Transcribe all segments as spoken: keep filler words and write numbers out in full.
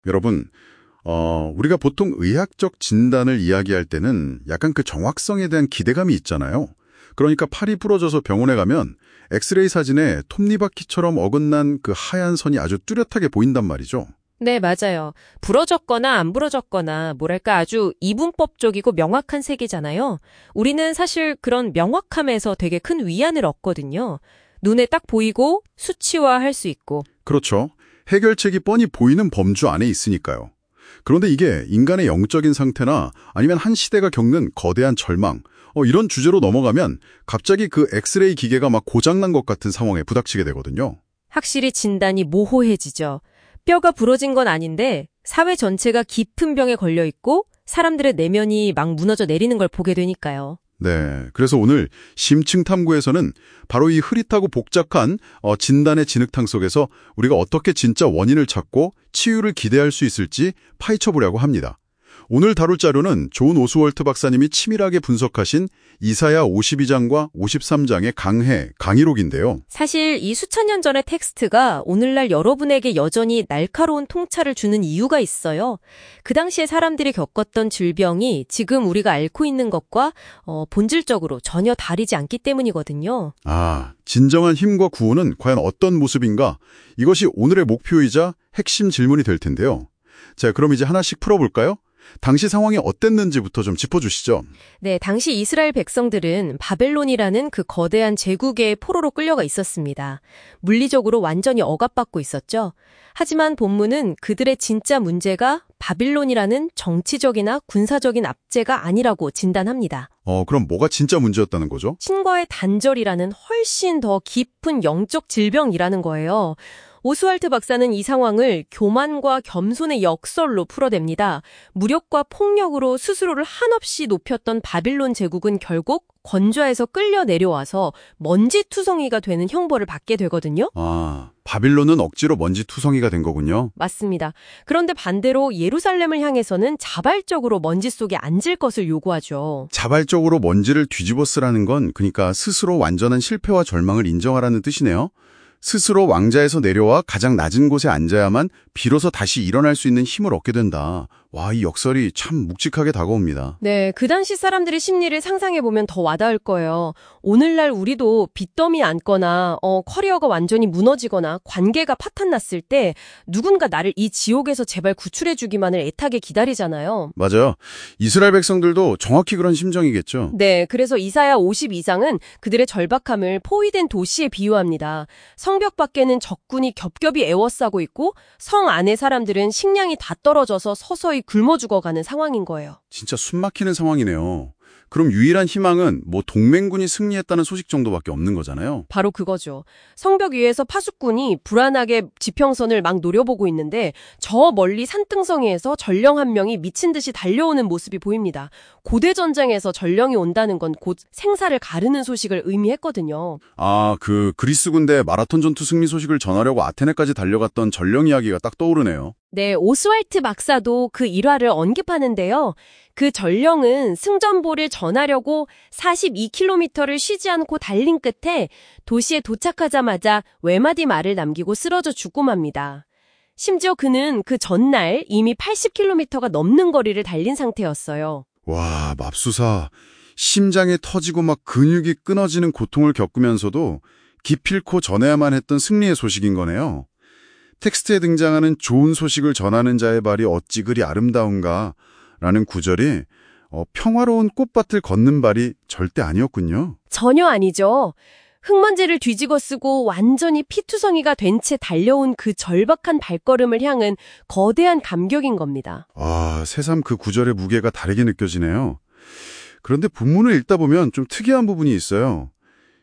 여러분, 어, 우리가 보통 의학적 진단을 이야기할 때는 약간 그 정확성에 대한 기대감이 있잖아요. 그러니까 팔이 부러져서 병원에 가면 엑스레이 사진에 톱니바퀴처럼 어긋난 그 하얀 선이 아주 뚜렷하게 보인단 말이죠. 네, 맞아요. 부러졌거나 안 부러졌거나 뭐랄까 아주 이분법적이고 명확한 색이잖아요. 우리는 사실 그런 명확함에서 되게 큰 위안을 얻거든요. 눈에 딱 보이고 수치화할 수 있고. 그렇죠. 해결책이 뻔히 보이는 범주 안에 있으니까요. 그런데 이게 인간의 영적인 상태나 아니면 한 시대가 겪는 거대한 절망, 어, 이런 주제로 넘어가면 갑자기 그 엑스레이 기계가 막 고장난 것 같은 상황에 부닥치게 되거든요. 확실히 진단이 모호해지죠. 뼈가 부러진 건 아닌데 사회 전체가 깊은 병에 걸려 있고 사람들의 내면이 막 무너져 내리는 걸 보게 되니까요. 네, 그래서 오늘 심층 탐구에서는 바로 이 흐릿하고 복잡한 어, 진단의 진흙탕 속에서 우리가 어떻게 진짜 원인을 찾고 치유를 기대할 수 있을지 파헤쳐보려고 합니다. 오늘 다룰 자료는 존 오스월트 박사님이 치밀하게 분석하신 이사야 오십이 장과 오십삼 장의 강해, 강의록인데요. 사실 이 수천 년 전의 텍스트가 오늘날 여러분에게 여전히 날카로운 통찰을 주는 이유가 있어요. 그 당시에 사람들이 겪었던 질병이 지금 우리가 앓고 있는 것과 어, 본질적으로 전혀 다르지 않기 때문이거든요. 아, 진정한 힘과 구호는 과연 어떤 모습인가? 이것이 오늘의 목표이자 핵심 질문이 될 텐데요. 자, 그럼 이제 하나씩 풀어볼까요? 당시 상황이 어땠는지부터 좀 짚어주시죠. 네, 당시 이스라엘 백성들은 바벨론이라는 그 거대한 제국의 포로로 끌려가 있었습니다. 물리적으로 완전히 억압받고 있었죠. 하지만 본문은 그들의 진짜 문제가 바빌론이라는 정치적이나 군사적인 압제가 아니라고 진단합니다. 어, 그럼 뭐가 진짜 문제였다는 거죠? 신과의 단절이라는 훨씬 더 깊은 영적 질병이라는 거예요. 오스왈트 박사는 이 상황을 교만과 겸손의 역설로 풀어냅니다. 무력과 폭력으로 스스로를 한없이 높였던 바빌론 제국은 결국 권좌에서 끌려 내려와서 먼지투성이가 되는 형벌을 받게 되거든요. 아, 바빌론은 억지로 먼지투성이가 된 거군요. 맞습니다. 그런데 반대로 예루살렘을 향해서는 자발적으로 먼지 속에 앉을 것을 요구하죠. 자발적으로 먼지를 뒤집어 쓰라는 건 그러니까 스스로 완전한 실패와 절망을 인정하라는 뜻이네요. 스스로 왕자에서 내려와 가장 낮은 곳에 앉아야만 비로소 다시 일어날 수 있는 힘을 얻게 된다. 와, 이 역설이 참 묵직하게 다가옵니다. 네, 그 당시 사람들의 심리를 상상해보면 더 와닿을 거예요. 오늘날 우리도 빚더미 앉거나 어, 커리어가 완전히 무너지거나 관계가 파탄났을 때 누군가 나를 이 지옥에서 제발 구출해주기만을 애타게 기다리잖아요. 맞아요. 이스라엘 백성들도 정확히 그런 심정이겠죠. 네, 그래서 이사야 오십이 장은 그들의 절박함을 포위된 도시에 비유합니다. 성벽 밖에는 적군이 겹겹이 에워싸고 있고 성 안의 사람들은 식량이 다 떨어져서 서서히 굶어 죽어가는 상황인 거예요. 진짜 숨막히는 상황이네요. 그럼 유일한 희망은 뭐 동맹군이 승리했다는 소식 정도밖에 없는 거잖아요. 바로 그거죠. 성벽 위에서 파수꾼이 불안하게 지평선을 막 노려보고 있는데 저 멀리 산등성이에서 전령 한 명이 미친 듯이 달려오는 모습이 보입니다. 고대 전쟁에서 전령이 온다는 건 곧 생사를 가르는 소식을 의미했거든요. 아, 그 그리스 군대 마라톤 전투 승리 소식을 전하려고 아테네까지 달려갔던 전령 이야기가 딱 떠오르네요. 네, 오스왈트 박사도 그 일화를 언급하는데요. 그 전령은 승전보를 전하려고 사십이 킬로미터를 쉬지 않고 달린 끝에 도시에 도착하자마자 외마디 말을 남기고 쓰러져 죽고 맙니다. 심지어 그는 그 전날 이미 팔십 킬로미터가 넘는 거리를 달린 상태였어요. 와, 맙수사. 심장이 터지고 막 근육이 끊어지는 고통을 겪으면서도 기필코 전해야만 했던 승리의 소식인 거네요. 텍스트에 등장하는 좋은 소식을 전하는 자의 발이 어찌 그리 아름다운가 라는 구절이 어, 평화로운 꽃밭을 걷는 발이 절대 아니었군요. 전혀 아니죠. 흙먼지를 뒤집어 쓰고 완전히 피투성이가 된 채 달려온 그 절박한 발걸음을 향한 거대한 감격인 겁니다. 아, 새삼 그 구절의 무게가 다르게 느껴지네요. 그런데 본문을 읽다 보면 좀 특이한 부분이 있어요.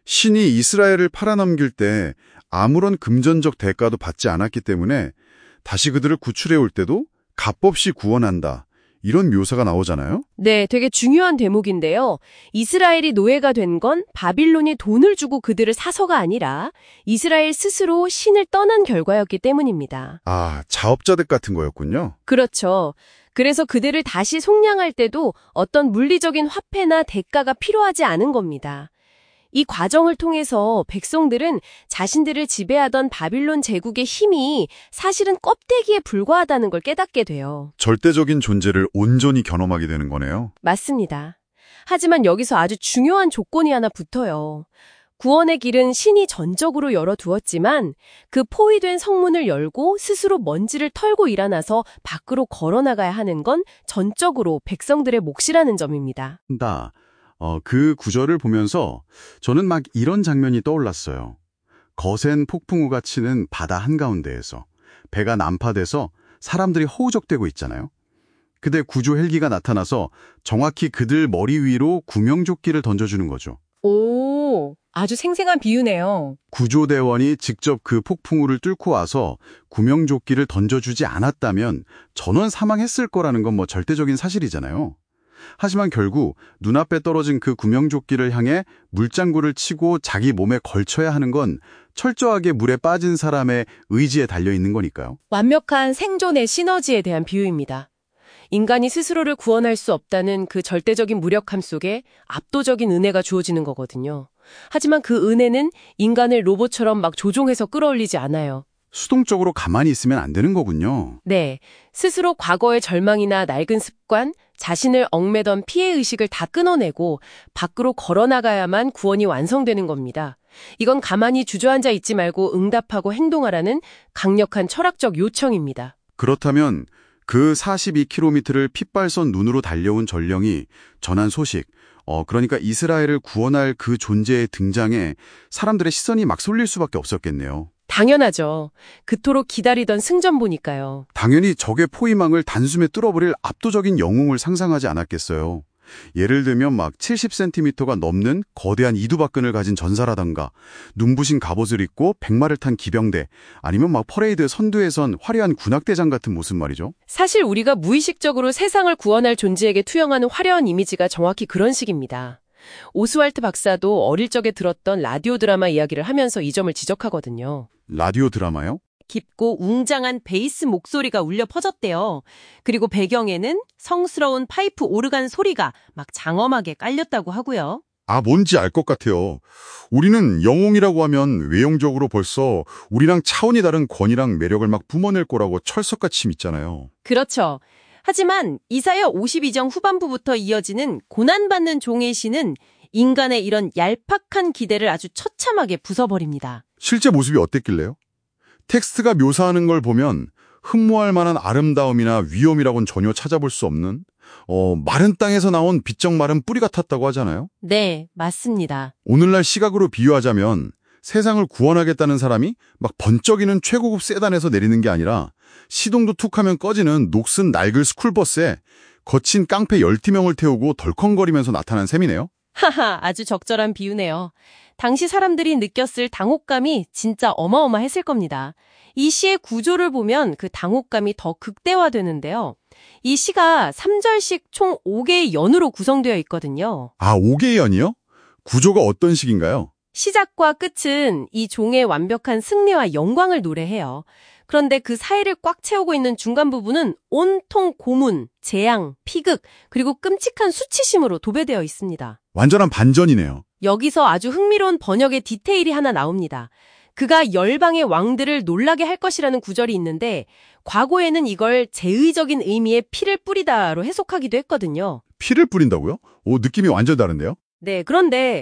신이 이스라엘을 팔아넘길 때 아무런 금전적 대가도 받지 않았기 때문에 다시 그들을 구출해 올 때도 값없이 구원한다. 이런 묘사가 나오잖아요. 네, 되게 중요한 대목인데요. 이스라엘이 노예가 된 건 바빌론이 돈을 주고 그들을 사서가 아니라 이스라엘 스스로 신을 떠난 결과였기 때문입니다. 아, 자업자득 같은 거였군요. 그렇죠. 그래서 그들을 다시 속량할 때도 어떤 물리적인 화폐나 대가가 필요하지 않은 겁니다. 이 과정을 통해서 백성들은 자신들을 지배하던 바빌론 제국의 힘이 사실은 껍데기에 불과하다는 걸 깨닫게 돼요. 절대적인 존재를 온전히 견엄하게 되는 거네요. 맞습니다. 하지만 여기서 아주 중요한 조건이 하나 붙어요. 구원의 길은 신이 전적으로 열어두었지만 그 포위된 성문을 열고 스스로 먼지를 털고 일어나서 밖으로 걸어나가야 하는 건 전적으로 백성들의 몫이라는 점입니다. 다, 어, 그 구절을 보면서 저는 막 이런 장면이 떠올랐어요. 거센 폭풍우가 치는 바다 한가운데에서 배가 난파돼서 사람들이 허우적대고 있잖아요. 그때 구조 헬기가 나타나서 정확히 그들 머리 위로 구명조끼를 던져주는 거죠. 오, 아주 생생한 비유네요. 구조대원이 직접 그 폭풍우를 뚫고 와서 구명조끼를 던져주지 않았다면 전원 사망했을 거라는 건 뭐 절대적인 사실이잖아요. 하지만 결국 눈앞에 떨어진 그 구명조끼를 향해 물장구를 치고 자기 몸에 걸쳐야 하는 건 철저하게 물에 빠진 사람의 의지에 달려있는 거니까요. 완벽한 생존의 시너지에 대한 비유입니다. 인간이 스스로를 구원할 수 없다는 그 절대적인 무력함 속에 압도적인 은혜가 주어지는 거거든요. 하지만 그 은혜는 인간을 로봇처럼 막 조종해서 끌어올리지 않아요. 수동적으로 가만히 있으면 안 되는 거군요. 네, 스스로 과거의 절망이나 낡은 습관, 자신을 얽매던 피해의식을 다 끊어내고 밖으로 걸어나가야만 구원이 완성되는 겁니다. 이건 가만히 주저앉아 있지 말고 응답하고 행동하라는 강력한 철학적 요청입니다. 그렇다면 그 사십이 킬로미터를 핏발선 눈으로 달려온 전령이 전한 소식, 어, 그러니까 이스라엘을 구원할 그 존재의 등장에 사람들의 시선이 막 쏠릴 수밖에 없었겠네요. 당연하죠. 그토록 기다리던 승전보니까요. 당연히 적의 포위망을 단숨에 뚫어버릴 압도적인 영웅을 상상하지 않았겠어요. 예를 들면 막 칠십 센티미터가 넘는 거대한 이두박근을 가진 전사라던가 눈부신 갑옷을 입고 백마를 탄 기병대, 아니면 막 퍼레이드 선두에선 화려한 군악대장 같은 모습 말이죠. 사실 우리가 무의식적으로 세상을 구원할 존재에게 투영하는 화려한 이미지가 정확히 그런 식입니다. 오스왈트 박사도 어릴 적에 들었던 라디오 드라마 이야기를 하면서 이 점을 지적하거든요. 라디오 드라마요? 깊고 웅장한 베이스 목소리가 울려 퍼졌대요. 그리고 배경에는 성스러운 파이프 오르간 소리가 막 장엄하게 깔렸다고 하고요. 아, 뭔지 알 것 같아요. 우리는 영웅이라고 하면 외형적으로 벌써 우리랑 차원이 다른 권위랑 매력을 막 뿜어낼 거라고 철석같이 믿잖아요. 그렇죠. 하지만 이사야 오십이 장 후반부부터 이어지는 고난받는 종의 시는 인간의 이런 얄팍한 기대를 아주 처참하게 부숴버립니다. 실제 모습이 어땠길래요? 텍스트가 묘사하는 걸 보면 흠모할 만한 아름다움이나 위엄이라고는 전혀 찾아볼 수 없는 어, 마른 땅에서 나온 비쩍 마른 뿌리 같았다고 하잖아요. 네, 맞습니다. 오늘날 시각으로 비유하자면 세상을 구원하겠다는 사람이 막 번쩍이는 최고급 세단에서 내리는 게 아니라 시동도 툭하면 꺼지는 녹슨 낡은 스쿨버스에 거친 깡패 열두 명을 태우고 덜컹거리면서 나타난 셈이네요. 하하, 아주 적절한 비유네요. 당시 사람들이 느꼈을 당혹감이 진짜 어마어마했을 겁니다. 이 시의 구조를 보면 그 당혹감이 더 극대화되는데요. 이 시가 삼 절씩 총 오 개의 연으로 구성되어 있거든요. 아, 오 개의 연이요? 구조가 어떤 식인가요? 시작과 끝은 이 종의 완벽한 승리와 영광을 노래해요. 그런데 그 사이를 꽉 채우고 있는 중간 부분은 온통 고문, 재앙, 피극, 그리고 끔찍한 수치심으로 도배되어 있습니다. 완전한 반전이네요. 여기서 아주 흥미로운 번역의 디테일이 하나 나옵니다. 그가 열방의 왕들을 놀라게 할 것이라는 구절이 있는데 과거에는 이걸 제의적인 의미의 피를 뿌리다로 해석하기도 했거든요. 피를 뿌린다고요? 오, 느낌이 완전 다른데요? 네, 그런데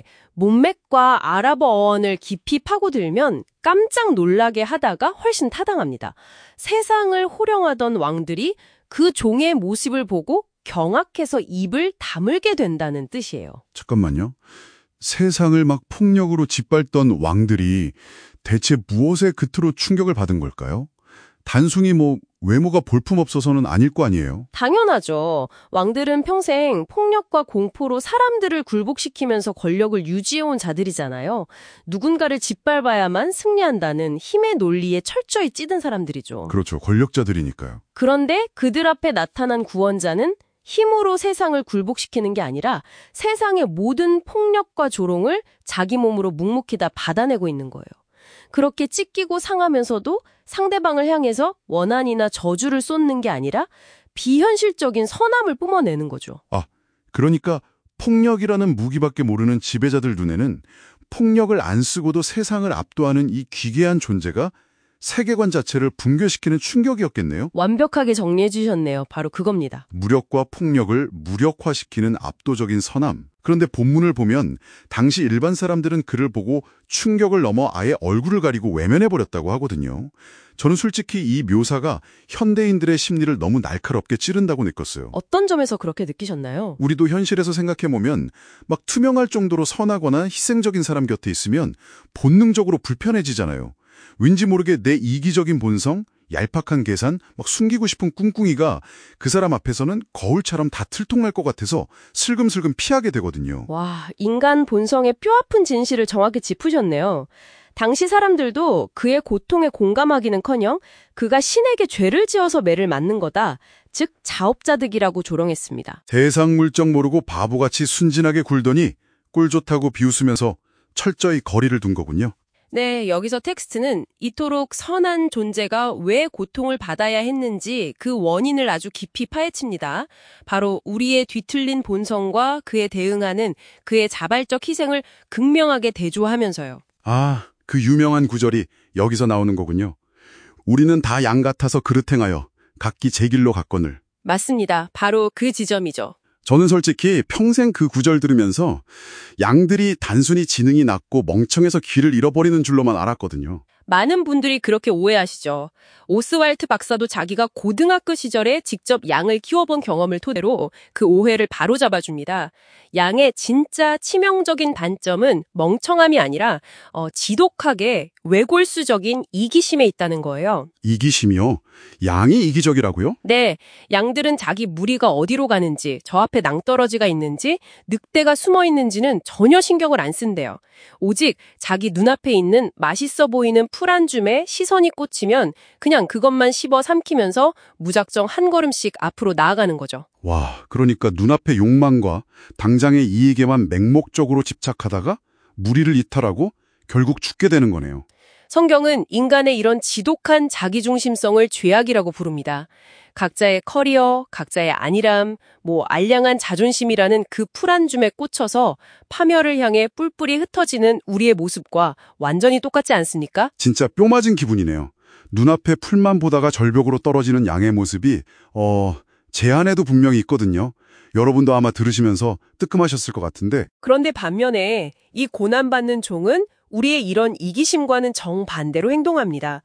문맥과 아랍어 어원을 깊이 파고들면 깜짝 놀라게 하다가 훨씬 타당합니다. 세상을 호령하던 왕들이 그 종의 모습을 보고 경악해서 입을 다물게 된다는 뜻이에요. 잠깐만요. 세상을 막 폭력으로 짓밟던 왕들이 대체 무엇에 그토록 충격을 받은 걸까요? 단순히 뭐 외모가 볼품없어서는 아닐 거 아니에요. 당연하죠. 왕들은 평생 폭력과 공포로 사람들을 굴복시키면서 권력을 유지해온 자들이잖아요. 누군가를 짓밟아야만 승리한다는 힘의 논리에 철저히 찌든 사람들이죠. 그렇죠. 권력자들이니까요. 그런데 그들 앞에 나타난 구원자는 힘으로 세상을 굴복시키는 게 아니라 세상의 모든 폭력과 조롱을 자기 몸으로 묵묵히 다 받아내고 있는 거예요. 그렇게 찢기고 상하면서도 상대방을 향해서 원한이나 저주를 쏟는 게 아니라 비현실적인 선함을 뿜어내는 거죠. 아, 그러니까 폭력이라는 무기밖에 모르는 지배자들 눈에는 폭력을 안 쓰고도 세상을 압도하는 이 기괴한 존재가 세계관 자체를 붕괴시키는 충격이었겠네요. 완벽하게 정리해 주셨네요. 바로 그겁니다. 무력과 폭력을 무력화시키는 압도적인 선함. 그런데 본문을 보면 당시 일반 사람들은 그를 보고 충격을 넘어 아예 얼굴을 가리고 외면해버렸다고 하거든요. 저는 솔직히 이 묘사가 현대인들의 심리를 너무 날카롭게 찌른다고 느꼈어요. 어떤 점에서 그렇게 느끼셨나요? 우리도 현실에서 생각해보면 막 투명할 정도로 선하거나 희생적인 사람 곁에 있으면 본능적으로 불편해지잖아요. 왠지 모르게 내 이기적인 본성, 얄팍한 계산, 막 숨기고 싶은 꿍꿍이가 그 사람 앞에서는 거울처럼 다 들통날 것 같아서 슬금슬금 피하게 되거든요. 와, 인간 본성의 뼈아픈 진실을 정확히 짚으셨네요. 당시 사람들도 그의 고통에 공감하기는커녕 그가 신에게 죄를 지어서 매를 맞는 거다, 즉 자업자득이라고 조롱했습니다. 세상 물정 모르고 바보같이 순진하게 굴더니 꼴 좋다고 비웃으면서 철저히 거리를 둔 거군요. 네, 여기서 텍스트는 이토록 선한 존재가 왜 고통을 받아야 했는지 그 원인을 아주 깊이 파헤칩니다. 바로 우리의 뒤틀린 본성과 그에 대응하는 그의 자발적 희생을 극명하게 대조하면서요. 아, 그 유명한 구절이 여기서 나오는 거군요. 우리는 다 양 같아서 그릇 행하여 각기 제 길로 갔거늘. 맞습니다. 바로 그 지점이죠. 저는 솔직히 평생 그 구절 들으면서 양들이 단순히 지능이 낮고 멍청해서 길을 잃어버리는 줄로만 알았거든요. 많은 분들이 그렇게 오해하시죠. 오스왈트 박사도 자기가 고등학교 시절에 직접 양을 키워본 경험을 토대로 그 오해를 바로잡아줍니다. 양의 진짜 치명적인 단점은 멍청함이 아니라 어, 지독하게 외골수적인 이기심에 있다는 거예요. 이기심이요? 양이 이기적이라고요? 네, 양들은 자기 무리가 어디로 가는지, 저 앞에 낭떠러지가 있는지, 늑대가 숨어 있는지는 전혀 신경을 안 쓴대요. 오직 자기 눈앞에 있는 맛있어 보이는 풀 한 줌에 시선이 꽂히면 그냥 그것만 씹어 삼키면서 무작정 한 걸음씩 앞으로 나아가는 거죠. 와, 그러니까 눈앞의 욕망과 당장의 이익에만 맹목적으로 집착하다가 무리를 이탈하고 결국 죽게 되는 거네요. 성경은 인간의 이런 지독한 자기중심성을 죄악이라고 부릅니다. 각자의 커리어, 각자의 안일함, 뭐 알량한 자존심이라는 그 풀 한 줌에 꽂혀서 파멸을 향해 뿔뿔이 흩어지는 우리의 모습과 완전히 똑같지 않습니까? 진짜 뼈 맞은 기분이네요. 눈앞에 풀만 보다가 절벽으로 떨어지는 양의 모습이 어, 제 안에도 분명히 있거든요. 여러분도 아마 들으시면서 뜨끔하셨을 것 같은데. 그런데 반면에 이 고난받는 종은 우리의 이런 이기심과는 정반대로 행동합니다.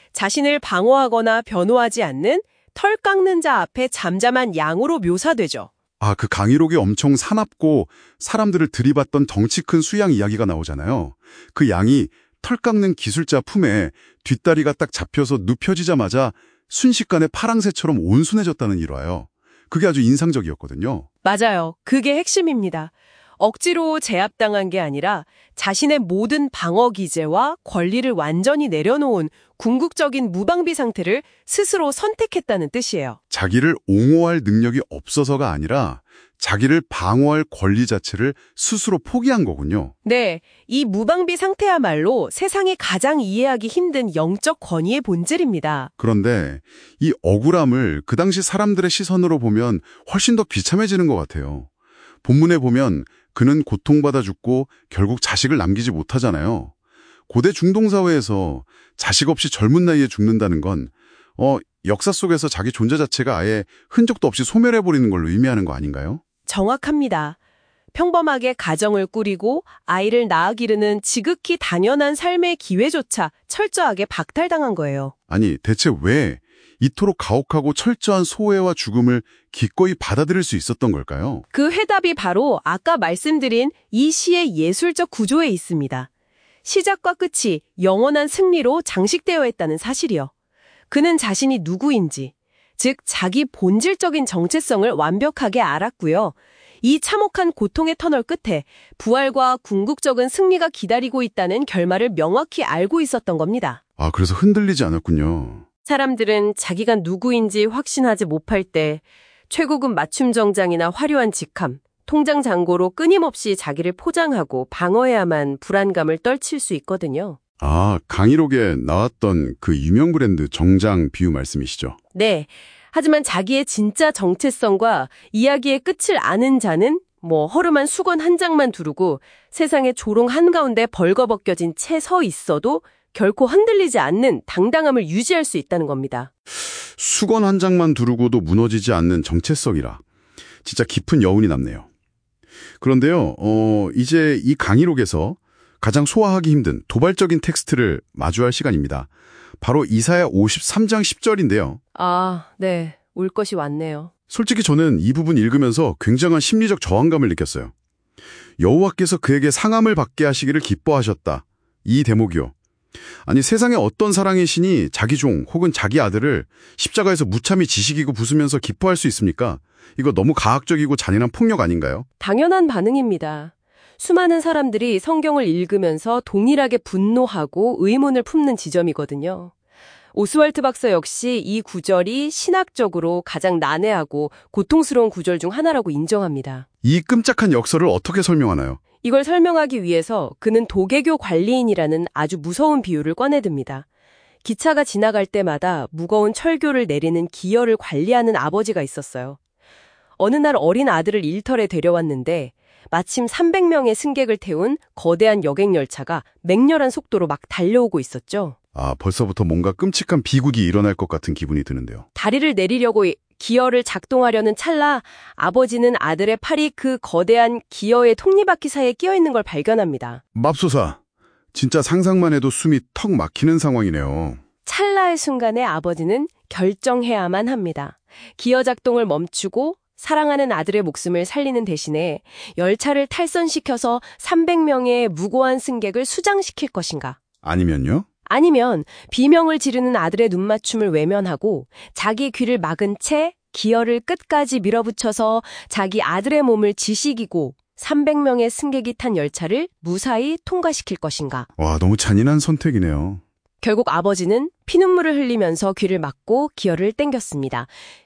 자신을 방어하거나 변호하지 않는 털 깎는 자 앞에 잠잠한 양으로 묘사되죠. 아, 그 강의록에 엄청 사납고 사람들을 들이받던 덩치 큰 수양 이야기가 나오잖아요. 그 양이 털 깎는 기술자 품에 뒷다리가 딱 잡혀서 눕혀지자마자 순식간에 파랑새처럼 온순해졌다는 일화요. 그게 아주 인상적이었거든요. 맞아요. 그게 핵심입니다. 억지로 제압당한 게 아니라 자신의 모든 방어 기제와 권리를 완전히 내려놓은 궁극적인 무방비 상태를 스스로 선택했다는 뜻이에요. 자기를 옹호할 능력이 없어서가 아니라 자기를 방어할 권리 자체를 스스로 포기한 거군요. 네, 이 무방비 상태야말로 세상이 가장 이해하기 힘든 영적 권위의 본질입니다. 그런데 이 억울함을 그 당시 사람들의 시선으로 보면 훨씬 더 비참해지는 것 같아요. 본문에 보면 그는 고통받아 죽고 결국 자식을 남기지 못하잖아요. 고대 중동사회에서 자식 없이 젊은 나이에 죽는다는 건 어, 역사 속에서 자기 존재 자체가 아예 흔적도 없이 소멸해버리는 걸로 의미하는 거 아닌가요? 정확합니다. 평범하게 가정을 꾸리고 아이를 낳아 기르는 지극히 당연한 삶의 기회조차 철저하게 박탈당한 거예요. 아니, 대체 왜 이토록 가혹하고 철저한 소외와 죽음을 기꺼이 받아들일 수 있었던 걸까요? 그 해답이 바로 아까 말씀드린 이 시의 예술적 구조에 있습니다. 시작과 끝이 영원한 승리로 장식되어 있다는 사실이요. 그는 자신이 누구인지, 즉 자기 본질적인 정체성을 완벽하게 알았고요. 이 참혹한 고통의 터널 끝에 부활과 궁극적인 승리가 기다리고 있다는 결말을 명확히 알고 있었던 겁니다. 아, 그래서 흔들리지 않았군요. 사람들은 자기가 누구인지 확신하지 못할 때 최고급 맞춤 정장이나 화려한 직함, 통장 잔고로 끊임없이 자기를 포장하고 방어해야만 불안감을 떨칠 수 있거든요. 아, 강의록에 나왔던 그 유명 브랜드 정장 비유 말씀이시죠? 네. 하지만 자기의 진짜 정체성과 이야기의 끝을 아는 자는 뭐 허름한 수건 한 장만 두르고 세상의 조롱 한가운데 벌거벗겨진 채 서 있어도 결코 흔들리지 않는 당당함을 유지할 수 있다는 겁니다. 수건 한 장만 두르고도 무너지지 않는 정체성이라 진짜 깊은 여운이 남네요. 그런데요, 어, 이제 이 강의록에서 가장 소화하기 힘든 도발적인 텍스트를 마주할 시간입니다. 바로 이사야 오십삼 장 십 절인데요. 아, 네. 올 것이 왔네요. 솔직히 저는 이 부분 읽으면서 굉장한 심리적 저항감을 느꼈어요. 여호와께서 그에게 상함을 받게 하시기를 기뻐하셨다. 이 대목이요. 아니, 세상에 어떤 사랑의 신이 자기 종 혹은 자기 아들을 십자가에서 무참히 지식이고 부수면서 기뻐할 수 있습니까? 이거 너무 가학적이고 잔인한 폭력 아닌가요? 당연한 반응입니다. 수많은 사람들이 성경을 읽으면서 동일하게 분노하고 의문을 품는 지점이거든요. 오스왈트 박사 역시 이 구절이 신학적으로 가장 난해하고 고통스러운 구절 중 하나라고 인정합니다. 이 끔찍한 역설을 어떻게 설명하나요? 이걸 설명하기 위해서 그는 도개교 관리인이라는 아주 무서운 비유를 꺼내듭니다. 기차가 지나갈 때마다 무거운 철교를 내리는 기어를 관리하는 아버지가 있었어요. 어느 날 어린 아들을 일터에 데려왔는데 마침 삼백 명의 승객을 태운 거대한 여객열차가 맹렬한 속도로 막 달려오고 있었죠. 아, 벌써부터 뭔가 끔찍한 비극이 일어날 것 같은 기분이 드는데요. 다리를 내리려고 기어를 작동하려는 찰나 아버지는 아들의 팔이 그 거대한 기어의 톱니바퀴 사이에 끼어 있는 걸 발견합니다. 맙소사, 진짜 상상만 해도 숨이 턱 막히는 상황이네요. 찰나의 순간에 아버지는 결정해야만 합니다. 기어 작동을 멈추고 사랑하는 아들의 목숨을 살리는 대신에 열차를 탈선시켜서 삼백 명의 무고한 승객을 수장시킬 것인가? 아니면요? 아니면 비명을 지르는 아들의 눈맞춤을 외면하고 자기 귀를 막은 채 기어를 끝까지 밀어붙여서 자기 아들의 몸을 지식이고 삼백 명의 승객이 탄 열차를 무사히 통과시킬 것인가? 와, 너무 잔인한 선택이네요. 결국 아버지는 피눈물을 흘리면서 귀를 막고 기어를 땡겼습니다.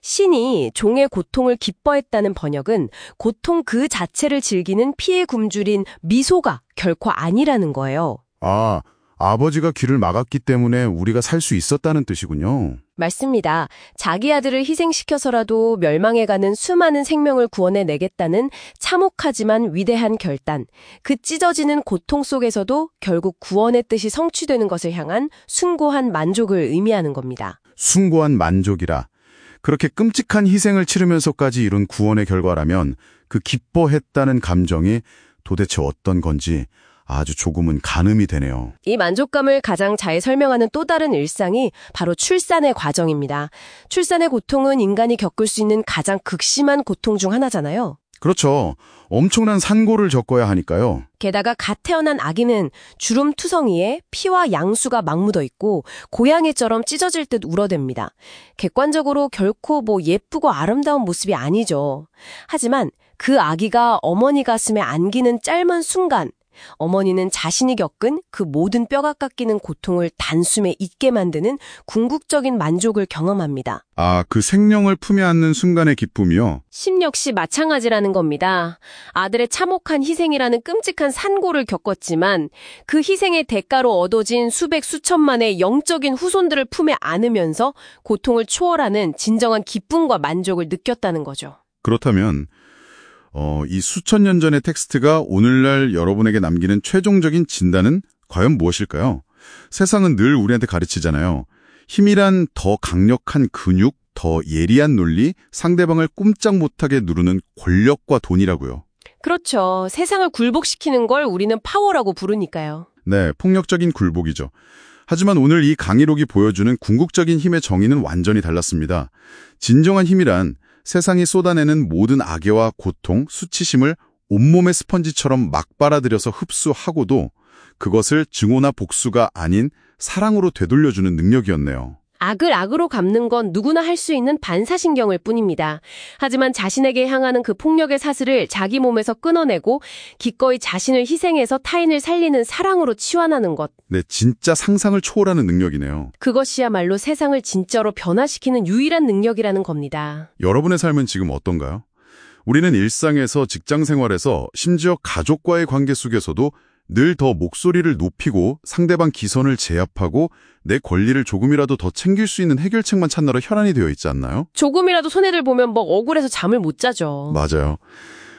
신이 종의 고통을 기뻐했다는 번역은 고통 그 자체를 즐기는 피의 굶주린 미소가 결코 아니라는 거예요. 아, 아버지가 귀를 막았기 때문에 우리가 살 수 있었다는 뜻이군요. 맞습니다. 자기 아들을 희생시켜서라도 멸망해가는 수많은 생명을 구원해내겠다는 참혹하지만 위대한 결단, 그 찢어지는 고통 속에서도 결국 구원의 뜻이 성취되는 것을 향한 숭고한 만족을 의미하는 겁니다. 숭고한 만족이라. 그렇게 끔찍한 희생을 치르면서까지 이룬 구원의 결과라면 그 기뻐했다는 감정이 도대체 어떤 건지 아주 조금은 가늠이 되네요. 이 만족감을 가장 잘 설명하는 또 다른 일상이 바로 출산의 과정입니다. 출산의 고통은 인간이 겪을 수 있는 가장 극심한 고통 중 하나잖아요. 그렇죠. 엄청난 산고를 겪어야 하니까요. 게다가 갓 태어난 아기는 주름투성이에 피와 양수가 막 묻어 있고 고양이처럼 찢어질 듯 울어댑니다. 객관적으로 결코 뭐 예쁘고 아름다운 모습이 아니죠. 하지만 그 아기가 어머니 가슴에 안기는 짧은 순간 어머니는 자신이 겪은 그 모든 뼈가 깎이는 고통을 단숨에 잊게 만드는 궁극적인 만족을 경험합니다. 아, 그 생명을 품에 안는 순간의 기쁨이요? 신 역시 마찬가지라는 겁니다. 아들의 참혹한 희생이라는 끔찍한 산고를 겪었지만 그 희생의 대가로 얻어진 수백 수천만의 영적인 후손들을 품에 안으면서 고통을 초월하는 진정한 기쁨과 만족을 느꼈다는 거죠. 그렇다면 어, 이 수천 년 전의 텍스트가 오늘날 여러분에게 남기는 최종적인 진단은 과연 무엇일까요? 세상은 늘 우리한테 가르치잖아요. 힘이란 더 강력한 근육, 더 예리한 논리, 상대방을 꼼짝 못하게 누르는 권력과 돈이라고요. 그렇죠. 세상을 굴복시키는 걸 우리는 파워라고 부르니까요. 네, 폭력적인 굴복이죠. 하지만 오늘 이 강의록이 보여주는 궁극적인 힘의 정의는 완전히 달랐습니다. 진정한 힘이란 세상이 쏟아내는 모든 악의와 고통, 수치심을 온몸의 스펀지처럼 막 빨아들여서 흡수하고도 그것을 증오나 복수가 아닌 사랑으로 되돌려주는 능력이었네요. 악을 악으로 갚는 건 누구나 할 수 있는 반사신경일 뿐입니다. 하지만 자신에게 향하는 그 폭력의 사슬을 자기 몸에서 끊어내고 기꺼이 자신을 희생해서 타인을 살리는 사랑으로 치환하는 것. 네, 진짜 상상을 초월하는 능력이네요. 그것이야말로 세상을 진짜로 변화시키는 유일한 능력이라는 겁니다. 여러분의 삶은 지금 어떤가요? 우리는 일상에서 직장 생활에서 심지어 가족과의 관계 속에서도 늘 더 목소리를 높이고 상대방 기선을 제압하고 내 권리를 조금이라도 더 챙길 수 있는 해결책만 찾느라 혈안이 되어 있지 않나요? 조금이라도 손해를 보면 뭐 억울해서 잠을 못 자죠. 맞아요.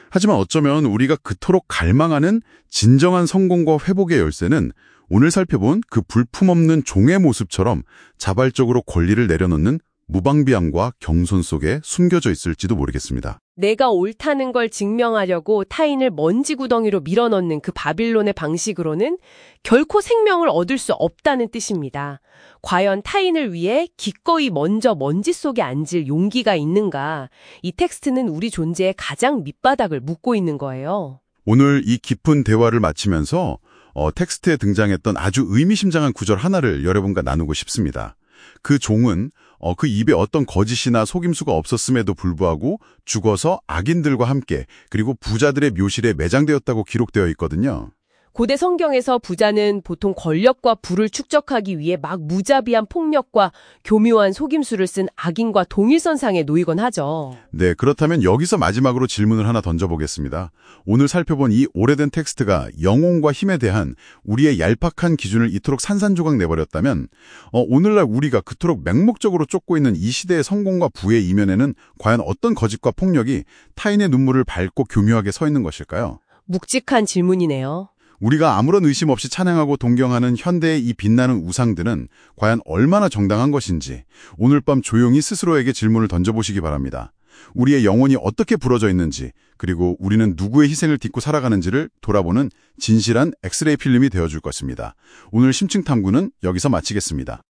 하지만 어쩌면 우리가 그토록 갈망하는 진정한 성공과 회복의 열쇠는 오늘 살펴본 그 불품없는 종의 모습처럼 자발적으로 권리를 내려놓는 무방비함과 경손 속에 숨겨져 있을지도 모르겠습니다. 내가 옳다는 걸 증명하려고 타인을 먼지 구덩이로 밀어넣는 그 바빌론의 방식으로는 결코 생명을 얻을 수 없다는 뜻입니다. 과연 타인을 위해 기꺼이 먼저 먼지 속에 앉을 용기가 있는가? 이 텍스트는 우리 존재의 가장 밑바닥을 묻고 있는 거예요. 오늘 이 깊은 대화를 마치면서 어, 텍스트에 등장했던 아주 의미심장한 구절 하나를 여러분과 나누고 싶습니다. 그 종은 어, 그 입에 어떤 거짓이나 속임수가 없었음에도 불구하고 죽어서 악인들과 함께 그리고 부자들의 묘실에 매장되었다고 기록되어 있거든요. 고대 성경에서 부자는 보통 권력과 부를 축적하기 위해 막 무자비한 폭력과 교묘한 속임수를 쓴 악인과 동일선상에 놓이곤 하죠. 네, 그렇다면 여기서 마지막으로 질문을 하나 던져보겠습니다. 오늘 살펴본 이 오래된 텍스트가 영혼과 힘에 대한 우리의 얄팍한 기준을 이토록 산산조각 내버렸다면 어, 오늘날 우리가 그토록 맹목적으로 쫓고 있는 이 시대의 성공과 부의 이면에는 과연 어떤 거짓과 폭력이 타인의 눈물을 밟고 교묘하게 서 있는 것일까요? 묵직한 질문이네요. 우리가 아무런 의심 없이 찬양하고 동경하는 현대의 이 빛나는 우상들은 과연 얼마나 정당한 것인지 오늘 밤 조용히 스스로에게 질문을 던져보시기 바랍니다. 우리의 영혼이 어떻게 부러져 있는지 그리고 우리는 누구의 희생을 딛고 살아가는지를 돌아보는 진실한 엑스레이 필름이 되어줄 것입니다. 오늘 심층탐구는 여기서 마치겠습니다.